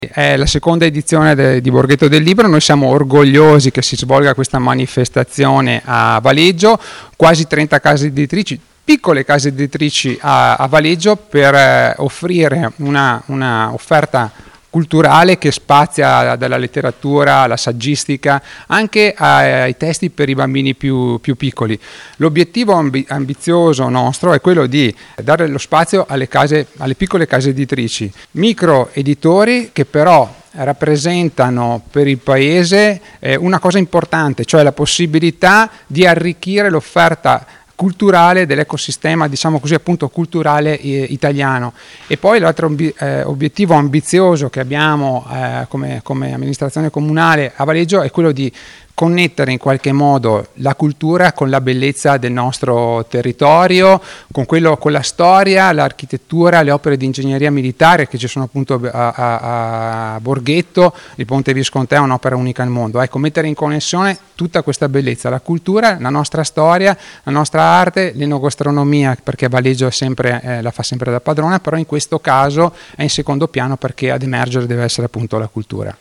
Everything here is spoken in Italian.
È la seconda edizione di Borghetto del Libro. Noi siamo orgogliosi che si svolga questa manifestazione a Valeggio, quasi 30 case editrici, piccole case editrici a Valeggio, per offrire una offerta culturale che spazia dalla letteratura alla saggistica, anche ai testi per i bambini più piccoli. L'obiettivo ambizioso nostro è quello di dare lo spazio alle piccole case editrici, micro editori che però rappresentano per il paese una cosa importante, cioè la possibilità di arricchire l'offerta culturale dell'ecosistema, diciamo così, appunto culturale italiano. E poi l'altro obiettivo ambizioso che abbiamo come amministrazione comunale a Valeggio è quello di connettere in qualche modo la cultura con la bellezza del nostro territorio, con la storia, l'architettura, le opere di ingegneria militare che ci sono appunto a Borghetto. Il Ponte Visconteo è un'opera unica al mondo. Ecco, mettere in connessione tutta questa bellezza, la cultura, la nostra storia, la nostra arte, l'enogastronomia, perché Valeggio la fa sempre da padrona, però in questo caso è in secondo piano perché ad emergere deve essere appunto la cultura.